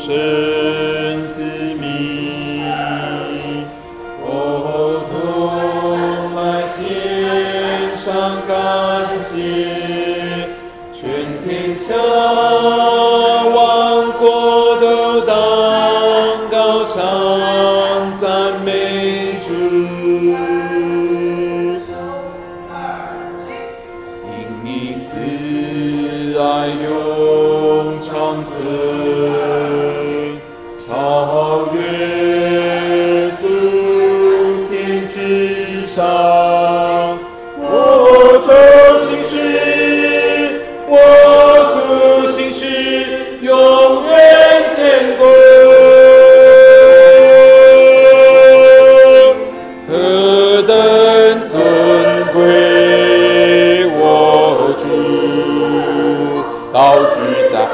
生子民。哦，同来献上感谢，全天下万国都当高唱赞美主。因你慈爱永长存，超越诸天之上。我主心事，我主心事，永远坚固。何等尊贵，我主高居在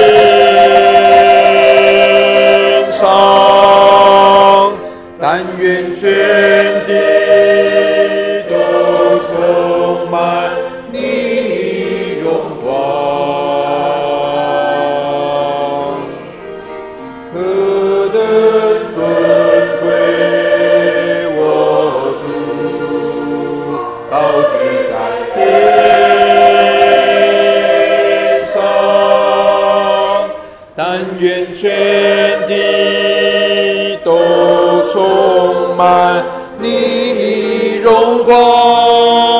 天上，但愿全地都充满你荣光。何等尊贵，我主高居在天上，但愿全地都充满你荣光。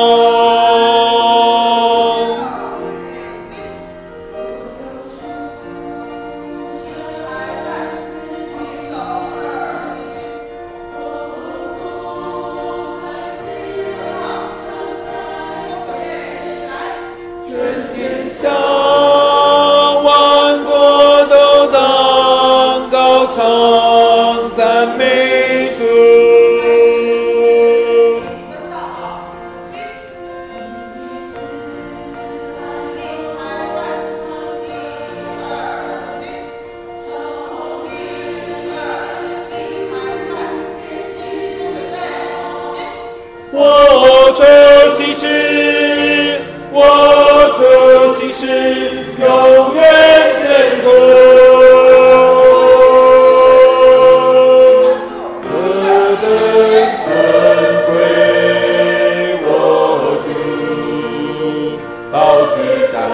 全天下万国都当高唱赞美主。我主心事，我主心事，永远坚固。何等尊贵，我主高居在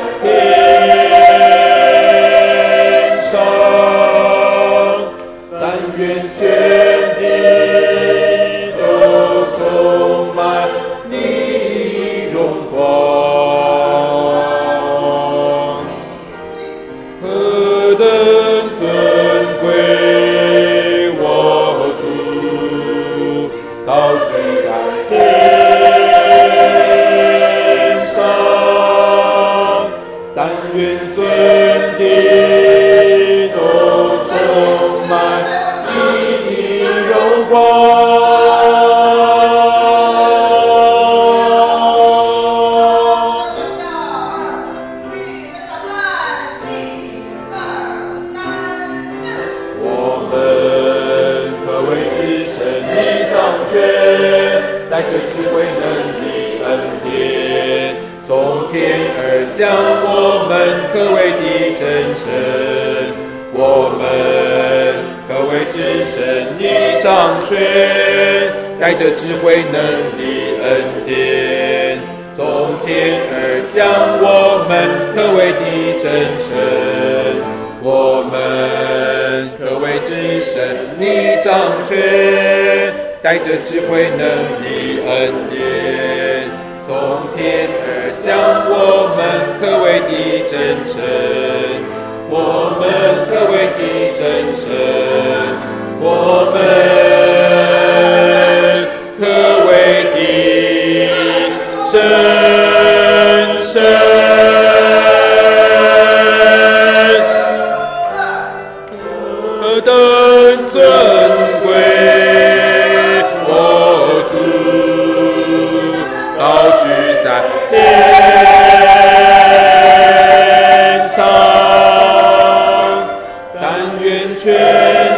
天上，但愿全地都充满你荣光。何等尊贵，我主高居在天上，但愿全地都充满你荣光。带着智慧能力恩典，从天而降，我们可为的真神，我们可为之神你掌权。带着智慧能力恩典，从天而降，我们可为的真神，我们可为之神你掌权。带着智慧能力恩典，从天而降，我们可为的真神，我们可为的真神，我们可为的真神。何等尊贵，高居在天上，但愿全